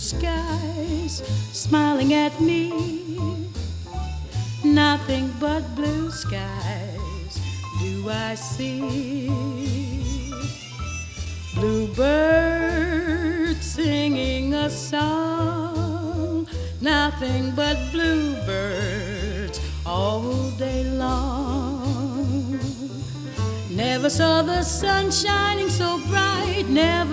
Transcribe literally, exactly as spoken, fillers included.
skies smiling at me. Nothing but blue skies do I see. Bluebirds singing a song, nothing but bluebirds all day long. Never saw the sun shining so bright, never